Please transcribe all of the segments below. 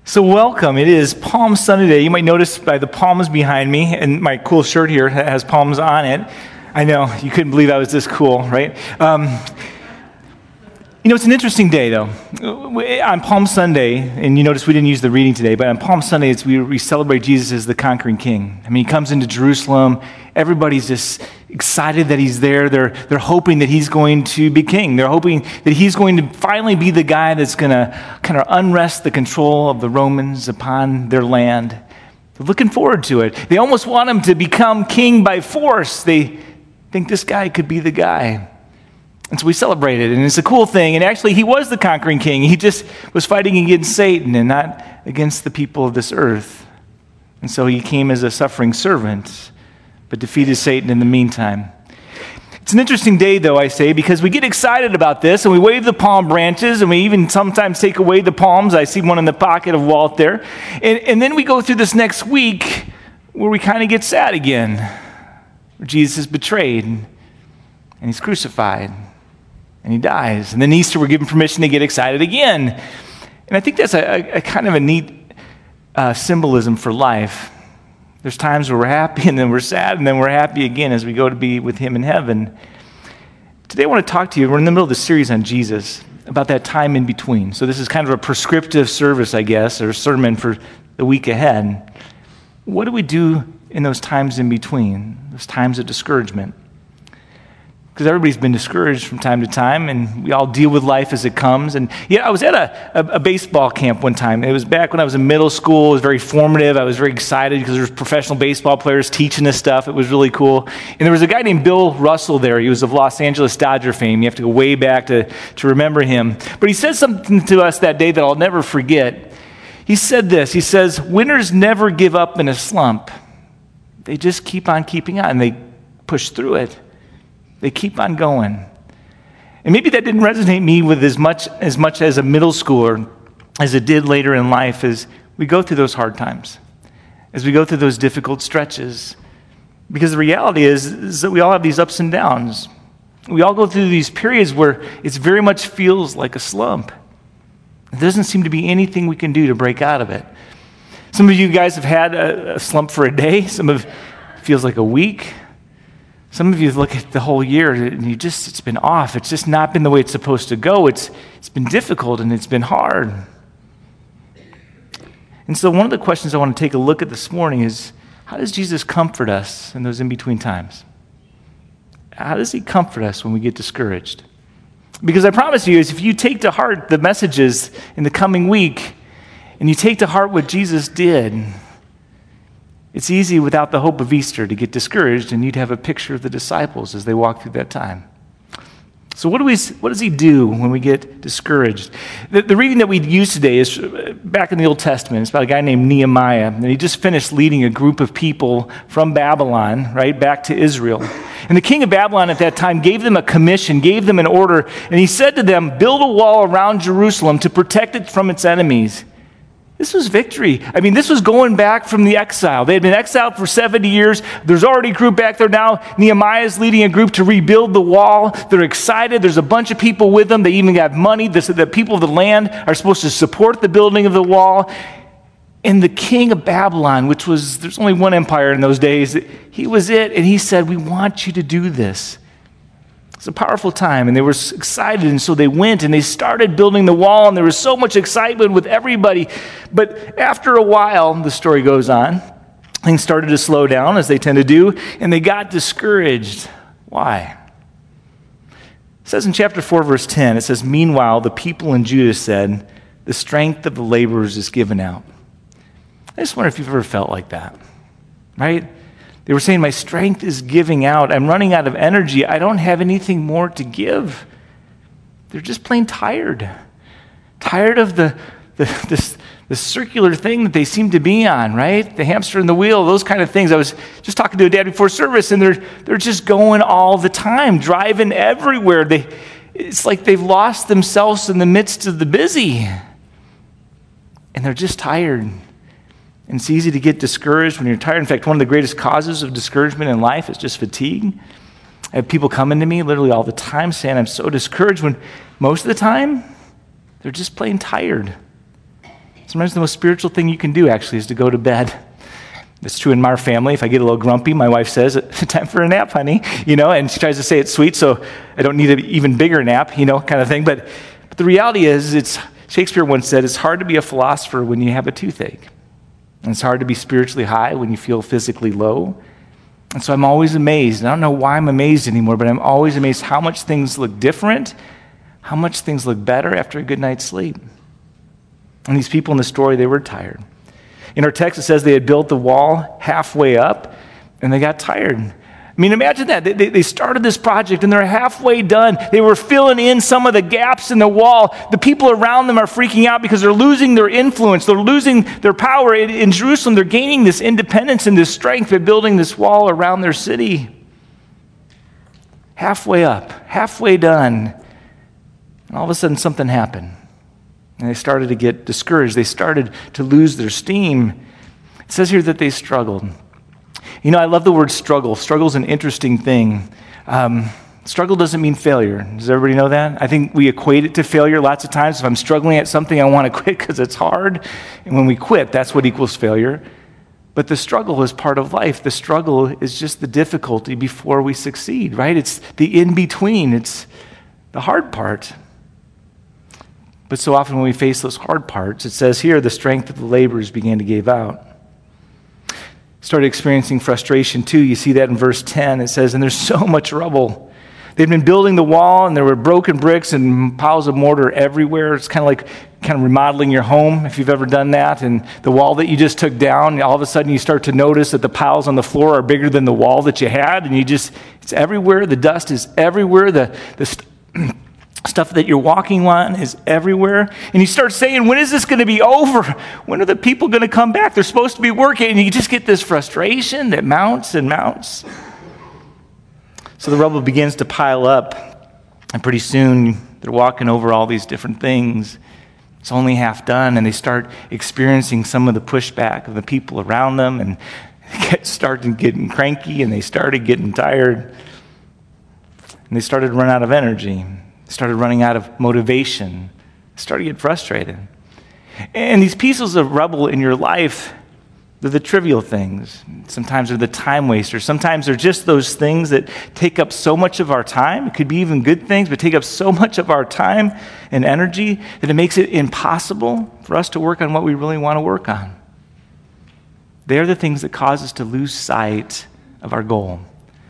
So welcome. It is Palm Sunday. You might notice by the palms behind me, and my cool shirt here has palms on it. I know, you couldn't believe I was this cool, right? It's an interesting day, though. On Palm Sunday, and you notice we didn't use the reading today, but on Palm Sunday, we celebrate Jesus as the conquering king. I mean, he comes into Jerusalem. Everybody's just excited that he's there. They're hoping that he's going to be king. They're hoping that he's going to finally be the guy that's going to kind of unrest the control of the Romans upon their land. They're looking forward to it. They almost want him to become king by force. They think this guy could be the guy. And so we celebrate it, and it's a cool thing. And actually, he was the conquering king. He just was fighting against Satan and not against the people of this earth. And so he came as a suffering servant, but defeated Satan in the meantime. It's an interesting day, though, I say, because we get excited about this, and we wave the palm branches, and we even sometimes take away the palms. I see one in the pocket of Walt there. And then we go through this next week where we kind of get sad again, where Jesus is betrayed, and he's crucified. And he dies. And then Easter, we're given permission to get excited again. And I think that's a kind of a neat symbolism for life. There's times where we're happy, and then we're sad, and then we're happy again as we go to be with him in heaven. Today I want to talk to you, we're in the middle of the series on Jesus, about that time in between. So this is kind of a prescriptive service, I guess, or sermon for the week ahead. What do we do in those times in between, those times of discouragement? Because everybody's been discouraged from time to time, and we all deal with life as it comes. And I was at a baseball camp one time. It was back when I was in middle school. It was very formative. I was very excited because there was professional baseball players teaching us stuff. It was really cool. And there was a guy named Bill Russell there. He was of Los Angeles Dodger fame. You have to go way back to remember him. But he said something to us that day that I'll never forget. He said this. He says, "Winners never give up in a slump. They just keep on keeping on. They push through it. They keep on going." And maybe that didn't resonate me with as much as a middle schooler as it did later in life as we go through those hard times, as we go through those difficult stretches. Because the reality is that we all have these ups and downs. We all go through these periods where it very much feels like a slump. There doesn't seem to be anything we can do to break out of it. Some of you guys have had a slump for a day. Some of it feels like a week. Some of you look at the whole year and it's been off. It's just not been the way it's supposed to go. It's been difficult and it's been hard. And so one of the questions I want to take a look at this morning is, how does Jesus comfort us in those in-between times? How does he comfort us when we get discouraged? Because I promise you, if you take to heart the messages in the coming week and you take to heart what Jesus did, it's easy without the hope of Easter to get discouraged, and you'd have a picture of the disciples as they walk through that time. So what does he do when we get discouraged? The reading that we use today is back in the Old Testament. It's about a guy named Nehemiah, and he just finished leading a group of people from Babylon, right, back to Israel. And the king of Babylon at that time gave them a commission, gave them an order, and he said to them, "Build a wall around Jerusalem to protect it from its enemies." This was victory. I mean, this was going back from the exile. They had been exiled for 70 years. There's already a group back there now. Nehemiah is leading a group to rebuild the wall. They're excited. There's a bunch of people with them. They even got money. The people of the land are supposed to support the building of the wall. And the king of Babylon, there's only one empire in those days, he was it. And he said, "We want you to do this." It's a powerful time, and they were excited, and so they went, and they started building the wall, and there was so much excitement with everybody. But after a while, the story goes on, things started to slow down, as they tend to do, and they got discouraged. Why? It says in chapter 4, verse 10, it says, "Meanwhile, the people in Judah said, 'The strength of the laborers is given out.'" I just wonder if you've ever felt like that, right? They were saying, "My strength is giving out. I'm running out of energy. I don't have anything more to give." They're just plain tired. Tired of the circular thing that they seem to be on, right? The hamster and the wheel, those kind of things. I was just talking to a dad before service, and they're just going all the time, driving everywhere. It's like they've lost themselves in the midst of the busy. And they're just tired. And it's easy to get discouraged when you're tired. In fact, one of the greatest causes of discouragement in life is just fatigue. I have people coming to me literally all the time saying, "I'm so discouraged," when most of the time, they're just plain tired. Sometimes the most spiritual thing you can do, actually, is to go to bed. It's true in our family. If I get a little grumpy, my wife says, time for a nap, honey, and she tries to say it sweet, so I don't need an even bigger nap, kind of thing. But the reality is, Shakespeare once said, it's hard to be a philosopher when you have a toothache. And it's hard to be spiritually high when you feel physically low. And so I'm always amazed. I don't know why I'm amazed anymore, but I'm always amazed how much things look different, how much things look better after a good night's sleep. And these people in the story, they were tired. In our text, it says they had built the wall halfway up, and they got tired. I mean, imagine that. They started this project, and they're halfway done. They were filling in some of the gaps in the wall. The people around them are freaking out because they're losing their influence. They're losing their power. In Jerusalem, they're gaining this independence and this strength by building this wall around their city. Halfway up, halfway done. And all of a sudden, something happened. And they started to get discouraged. They started to lose their steam. It says here that they struggled. I love the word struggle. Struggle is an interesting thing. Struggle doesn't mean failure. Does everybody know that? I think we equate it to failure lots of times. If I'm struggling at something, I want to quit because it's hard. And when we quit, that's what equals failure. But the struggle is part of life. The struggle is just the difficulty before we succeed, right? It's the in-between. It's the hard part. But so often when we face those hard parts, it says here, the strength of the laborers began to give out. Started experiencing frustration too. You see that in verse 10. It says, and there's so much rubble. They'd been building the wall, and there were broken bricks and piles of mortar everywhere. It's kind of remodeling your home, if you've ever done that. And the wall that you just took down, all of a sudden you start to notice that the piles on the floor are bigger than the wall that you had, and it's everywhere. The dust is everywhere. The stuff that you're walking on is everywhere. And you start saying, when is this going to be over? When are the people going to come back? They're supposed to be working. And you just get this frustration that mounts and mounts. So the rubble begins to pile up. And pretty soon, they're walking over all these different things. It's only half done. And they start experiencing some of the pushback of the people around them. And they started getting cranky. And they started getting tired. And they started to run out of energy. Started running out of motivation, started to get frustrated. And these pieces of rubble in your life, they're the trivial things. Sometimes they're the time wasters. Sometimes they're just those things that take up so much of our time. It could be even good things, but take up so much of our time and energy that it makes it impossible for us to work on what we really want to work on. They're the things that cause us to lose sight of our goal.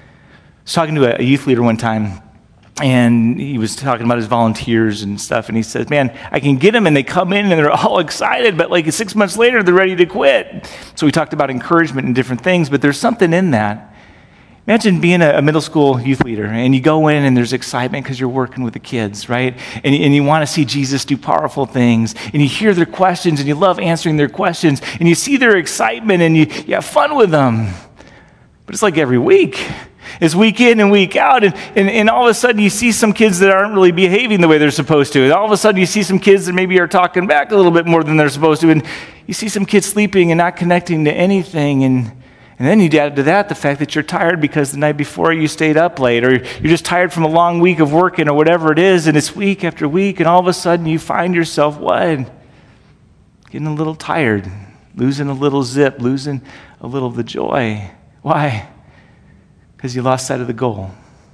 I was talking to a youth leader one time, and he was talking about his volunteers and stuff, and he says, man, I can get them, and they come in, and they're all excited, but 6 months later, they're ready to quit. So we talked about encouragement and different things, but there's something in that. Imagine being a middle school youth leader, and you go in, and there's excitement because you're working with the kids, right? And you want to see Jesus do powerful things, and you hear their questions, and you love answering their questions, and you see their excitement, and you have fun with them. But it's like every week. It's week in and week out, and all of a sudden you see some kids that aren't really behaving the way they're supposed to. And all of a sudden you see some kids that maybe are talking back a little bit more than they're supposed to. And you see some kids sleeping and not connecting to anything. And then you add to that the fact that you're tired because the night before you stayed up late, or you're just tired from a long week of working or whatever it is. And it's week after week, and all of a sudden you find yourself, what? Getting a little tired, losing a little zip, losing a little of the joy. Why? Because you lost sight of the goal.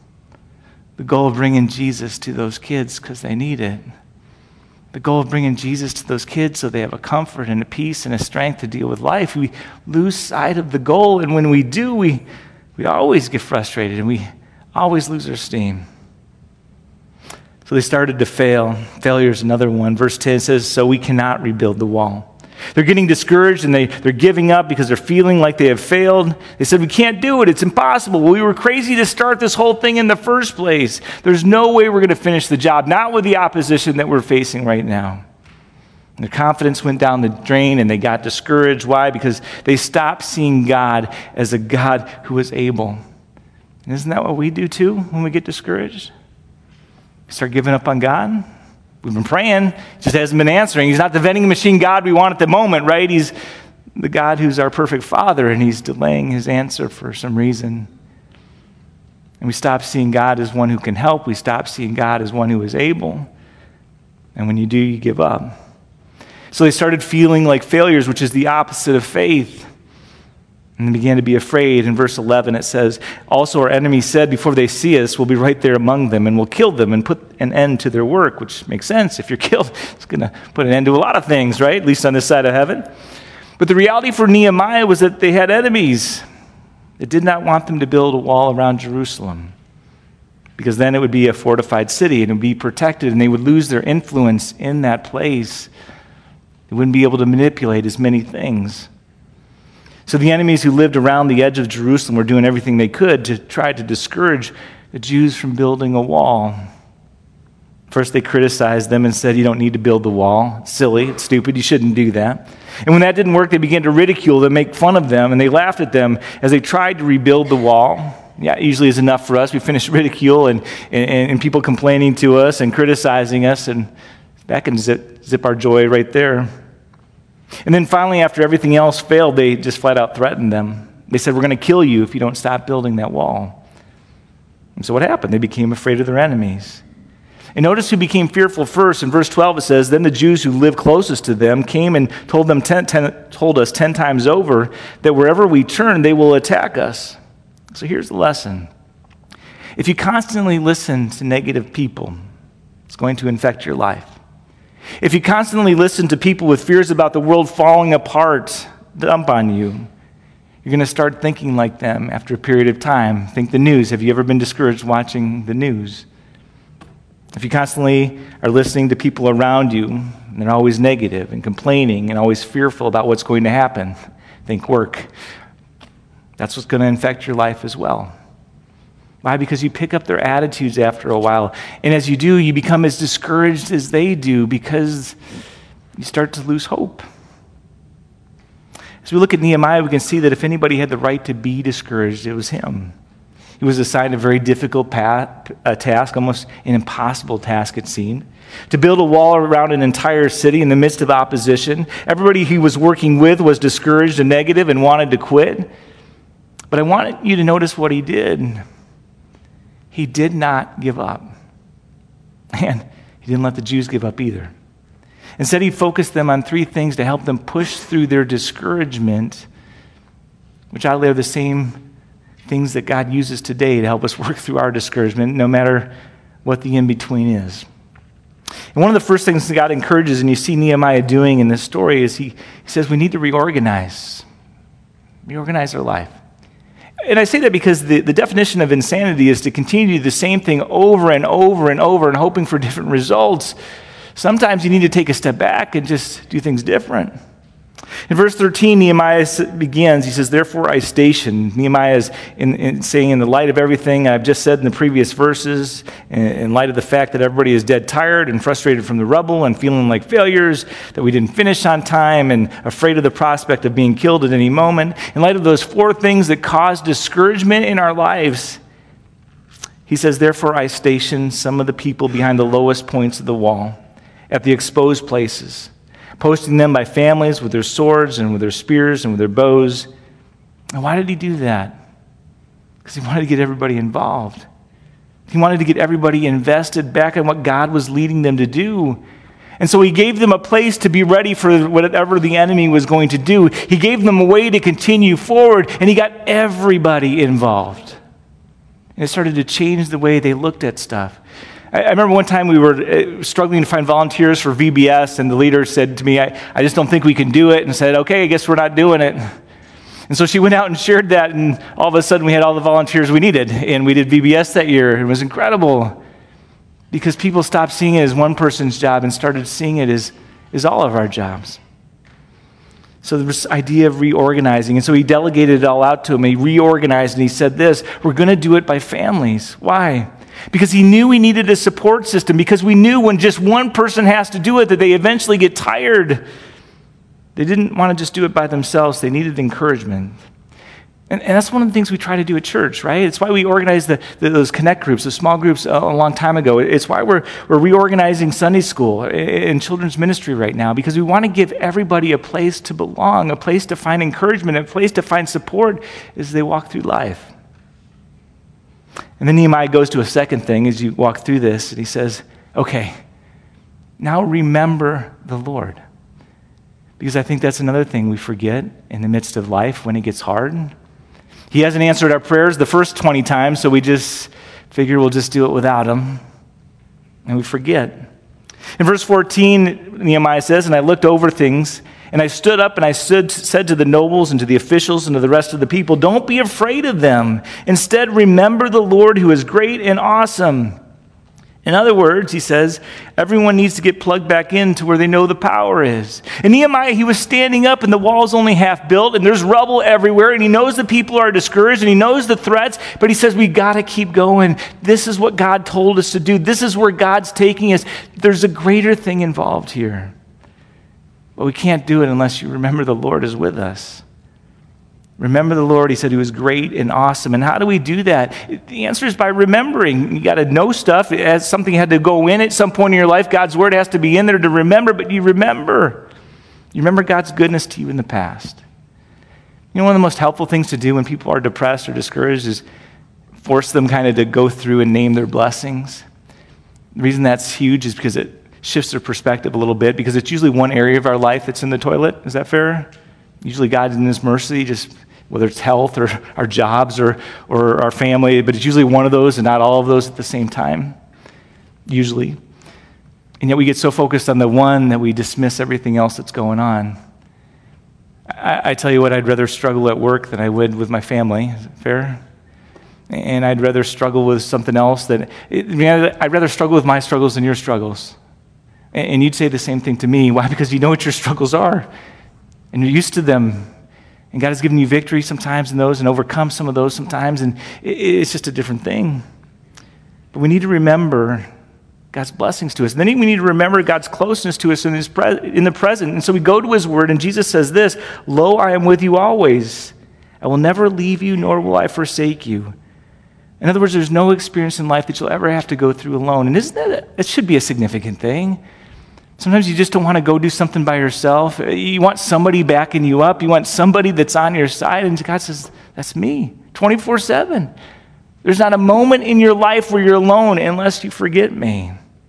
The goal of bringing Jesus to those kids because they need it. The goal of bringing Jesus to those kids so they have a comfort and a peace and a strength to deal with life. We lose sight of the goal, and when we do, we always get frustrated, and we always lose our steam. So they started to fail. Failure is another one. Verse 10 says, so we cannot rebuild the wall. They're getting discouraged, and they're giving up because they're feeling like they have failed. They said, we can't do it. It's impossible. We were crazy to start this whole thing in the first place. There's no way we're going to finish the job, not with the opposition that we're facing right now. And their confidence went down the drain, and they got discouraged. Why? Because they stopped seeing God as a God who was able. And isn't that what we do too when we get discouraged? We start giving up on God. We've been praying, just hasn't been answering. He's not the vending machine God we want at the moment, right? He's the God who's our perfect Father, and he's delaying his answer for some reason. And we stop seeing God as one who can help. We stop seeing God as one who is able. And when you do, you give up. So they started feeling like failures, which is the opposite of faith. And they began to be afraid. In verse 11 it says, also our enemies said, before they see us, we'll be right there among them and we'll kill them and put an end to their work, which makes sense. If you're killed, it's going to put an end to a lot of things, right? At least on this side of heaven. But the reality for Nehemiah was that they had enemies that did not want them to build a wall around Jerusalem, because then it would be a fortified city and it would be protected and they would lose their influence in that place. They wouldn't be able to manipulate as many things. So the enemies who lived around the edge of Jerusalem were doing everything they could to try to discourage the Jews from building a wall. First, they criticized them and said, you don't need to build the wall. It's silly, it's stupid, you shouldn't do that. And when that didn't work, they began to ridicule them, make fun of them, and they laughed at them as they tried to rebuild the wall. Yeah, it usually is enough for us. We finish ridicule and people complaining to us and criticizing us, and that can zip our joy right there. And then finally, after everything else failed, they just flat out threatened them. They said, we're going to kill you if you don't stop building that wall. And so what happened? They became afraid of their enemies. And notice who became fearful first. In verse 12 it says, then the Jews who lived closest to them came and told us 10 times over that wherever we turn, they will attack us. So here's the lesson. If you constantly listen to negative people, it's going to infect your life. If you constantly listen to people with fears about the world falling apart, dump on you, you're going to start thinking like them after a period of time. Think the news. Have you ever been discouraged watching the news? If you constantly are listening to people around you, and they're always negative and complaining and always fearful about what's going to happen, think work. That's what's going to infect your life as well. Why? Because you pick up their attitudes after a while. And as you do, you become as discouraged as they do because you start to lose hope. As we look at Nehemiah, we can see that if anybody had the right to be discouraged, it was him. He was assigned a very difficult task, almost an impossible task it seemed, to build a wall around an entire city in the midst of opposition. Everybody he was working with was discouraged and negative and wanted to quit. But I want you to notice what he did. He did not give up. And he didn't let the Jews give up either. Instead, he focused them on 3 things to help them push through their discouragement, which I are the same things that God uses today to help us work through our discouragement, no matter what the in-between is. And one of the first things that God encourages, and you see Nehemiah doing in this story, is he says we need to reorganize our life. And I say that because the definition of insanity is to continue to do the same thing over and over and over and hoping for different results. Sometimes you need to take a step back and just do things different. In verse 13, Nehemiah begins, he says, therefore I station. Nehemiah is saying, in the light of everything I've just said in the previous verses, in light of the fact that everybody is dead tired and frustrated from the rubble and feeling like failures, that we didn't finish on time and afraid of the prospect of being killed at any moment, in light of those 4 things that cause discouragement in our lives, he says, therefore I station some of the people behind the lowest points of the wall, at the exposed places, posting them by families with their swords and with their spears and with their bows. And why did he do that? Because he wanted to get everybody involved. He wanted to get everybody invested back in what God was leading them to do. And so he gave them a place to be ready for whatever the enemy was going to do. He gave them a way to continue forward, and he got everybody involved. And it started to change the way they looked at stuff. I remember one time we were struggling to find volunteers for VBS, and the leader said to me, I just don't think we can do it, and said, okay, I guess we're not doing it. And so she went out and shared that, and all of a sudden we had all the volunteers we needed, and we did VBS that year. It was incredible because people stopped seeing it as one person's job and started seeing it as all of our jobs. So there was this idea of reorganizing, and so he delegated it all out to him. He reorganized, and he said this, we're going to do it by families. Why? Because he knew we needed a support system, because we knew when just one person has to do it that they eventually get tired. They didn't want to just do it by themselves. They needed encouragement. And that's one of the things we try to do at church, right? It's why we organized those connect groups, those small groups a long time ago. It's why we're reorganizing Sunday school and children's ministry right now, because we want to give everybody a place to belong, a place to find encouragement, a place to find support as they walk through life. And then Nehemiah goes to a second thing as you walk through this, and he says, okay, now remember the Lord. Because I think that's another thing we forget in the midst of life when it gets hard. He hasn't answered our prayers the first 20 times, so we just figure we'll just do it without him. And we forget. In verse 14, Nehemiah says, "And I looked over things, and I stood up and I said to the nobles and to the officials and to the rest of the people, 'Don't be afraid of them. Instead, remember the Lord who is great and awesome.'" In other words, he says, everyone needs to get plugged back into where they know the power is. And Nehemiah, he was standing up and the wall's only half built and there's rubble everywhere and he knows the people are discouraged and he knows the threats, but he says, we got to keep going. This is what God told us to do. This is where God's taking us. There's a greater thing involved here. But we can't do it unless you remember the Lord is with us. Remember the Lord, he said he was great and awesome. And how do we do that? The answer is by remembering. You got to know stuff. As something had to go in at some point in your life, God's word has to be in there to remember, but you remember. You remember God's goodness to you in the past. You know, one of the most helpful things to do when people are depressed or discouraged is force them kind of to go through and name their blessings. The reason that's huge is because it shifts their perspective a little bit, because it's usually one area of our life that's in the toilet. Is that fair? Usually God in his mercy, just whether it's health or our jobs or our family, but it's usually one of those and not all of those at the same time, usually. And yet we get so focused on the one that we dismiss everything else that's going on. I tell you what, I'd rather struggle at work than I would with my family. Is it fair? And I'd rather struggle with something else I'd rather struggle with my struggles than your struggles. And you'd say the same thing to me. Why? Because you know what your struggles are. And you're used to them. And God has given you victory sometimes in those and overcome some of those sometimes. And it's just a different thing. But we need to remember God's blessings to us. And then we need to remember God's closeness to us in the present. And so we go to his word and Jesus says this, "Lo, I am with you always. I will never leave you, nor will I forsake you." In other words, there's no experience in life that you'll ever have to go through alone. And that should be a significant thing. Sometimes you just don't want to go do something by yourself. You want somebody backing you up. You want somebody that's on your side. And God says, that's me, 24/7. There's not a moment in your life where you're alone unless you forget me.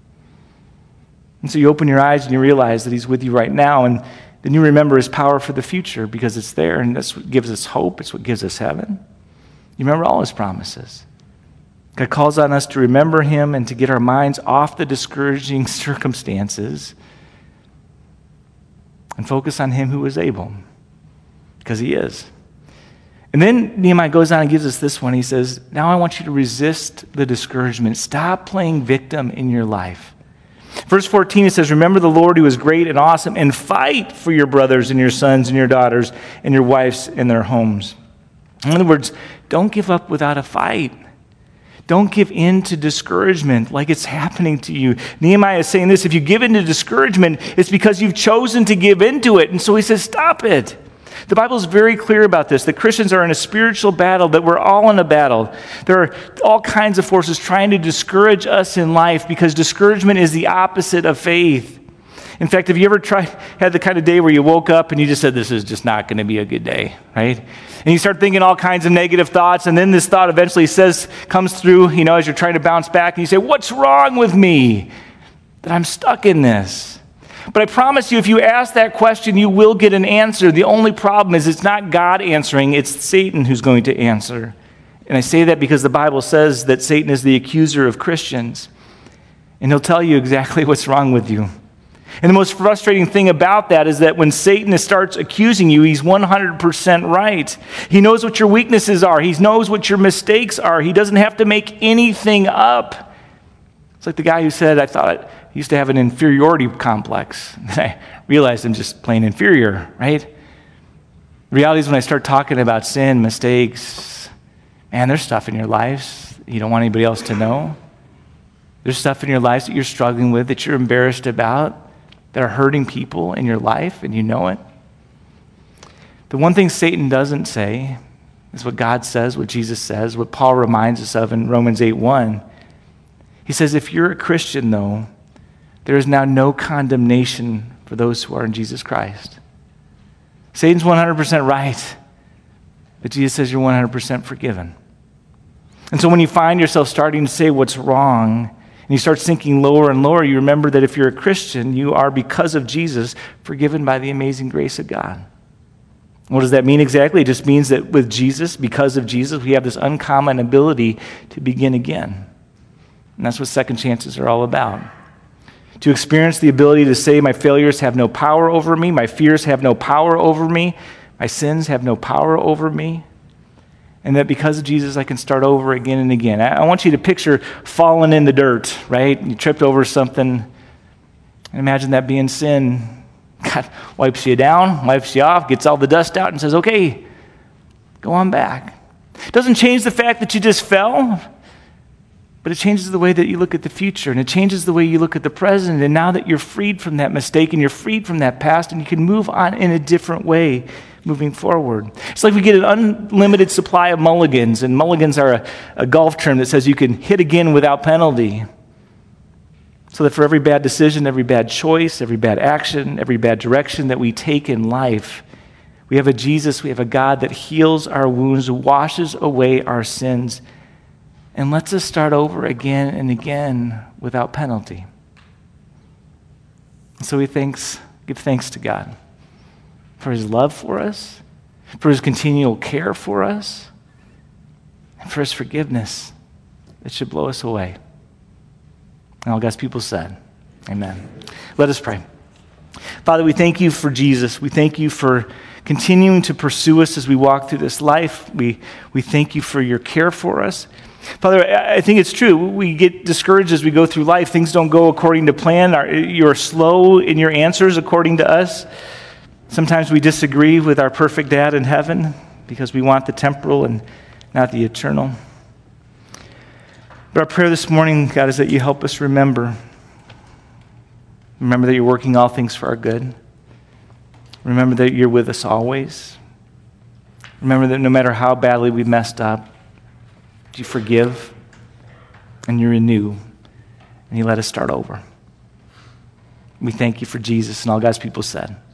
And so you open your eyes and you realize that he's with you right now. And then you remember his power for the future because it's there. And that's what gives us hope. It's what gives us heaven. You remember all his promises. God calls on us to remember him and to get our minds off the discouraging circumstances and focus on him who is able, because he is. And then Nehemiah goes on and gives us this one. He says, now I want you to resist the discouragement. Stop playing victim in your life. Verse 14, it says, remember the Lord who is great and awesome, and fight for your brothers and your sons and your daughters and your wives and their homes. In other words, don't give up without a fight. Don't give in to discouragement like it's happening to you. Nehemiah is saying this, if you give in to discouragement, it's because you've chosen to give into it. And so he says, stop it. The Bible is very clear about this, that Christians are in a spiritual battle, that we're all in a battle. There are all kinds of forces trying to discourage us in life because discouragement is the opposite of faith. In fact, have you ever had the kind of day where you woke up and you just said, this is just not going to be a good day, right? And you start thinking all kinds of negative thoughts, and then this thought eventually comes through, as you're trying to bounce back, and you say, what's wrong with me? That I'm stuck in this. But I promise you, if you ask that question, you will get an answer. The only problem is it's not God answering, it's Satan who's going to answer. And I say that because the Bible says that Satan is the accuser of Christians, and he'll tell you exactly what's wrong with you. And the most frustrating thing about that is that when Satan starts accusing you, he's 100% right. He knows what your weaknesses are. He knows what your mistakes are. He doesn't have to make anything up. It's like the guy who said, I thought he used to have an inferiority complex. Then I realized I'm just plain inferior, right? The reality is when I start talking about sin, mistakes, man, there's stuff in your lives you don't want anybody else to know. There's stuff in your lives that you're struggling with, that you're embarrassed about, that are hurting people in your life, and you know it. The one thing Satan doesn't say is what God says, what Jesus says, what Paul reminds us of in Romans 8:1. He says, if you're a Christian, though, there is now no condemnation for those who are in Jesus Christ. Satan's 100% right, but Jesus says you're 100% forgiven. And so when you find yourself starting to say what's wrong, and you start sinking lower and lower, you remember that if you're a Christian, you are, because of Jesus, forgiven by the amazing grace of God. What does that mean exactly? It just means that with Jesus, because of Jesus, we have this uncommon ability to begin again. And that's what second chances are all about. To experience the ability to say, my failures have no power over me, my fears have no power over me, my sins have no power over me, and that because of Jesus, I can start over again and again. I want you to picture falling in the dirt, right? You tripped over something, and imagine that being sin. God wipes you down, wipes you off, gets all the dust out, and says, okay, go on back. It doesn't change the fact that you just fell, but it changes the way that you look at the future, and it changes the way you look at the present. And now that you're freed from that mistake and you're freed from that past, and you can move on in a different way moving forward. It's like we get an unlimited supply of mulligans, and mulligans are a golf term that says you can hit again without penalty. So that for every bad decision, every bad choice, every bad action, every bad direction that we take in life, we have a Jesus, we have a God that heals our wounds, washes away our sins, and lets us start over again and again without penalty. And so we give thanks to God for his love for us, for his continual care for us, and for his forgiveness that should blow us away. And all God's people said, amen. Let us pray. Father, we thank you for Jesus. We thank you for continuing to pursue us as we walk through this life. We thank you for your care for us. Father, I think it's true. We get discouraged as we go through life. Things don't go according to plan. You're slow in your answers according to us. Sometimes we disagree with our perfect dad in heaven because we want the temporal and not the eternal. But our prayer this morning, God, is that you help us remember. Remember that you're working all things for our good. Remember that you're with us always. Remember that no matter how badly we messed up, you forgive and you renew and you let us start over. We thank you for Jesus, and all God's people said.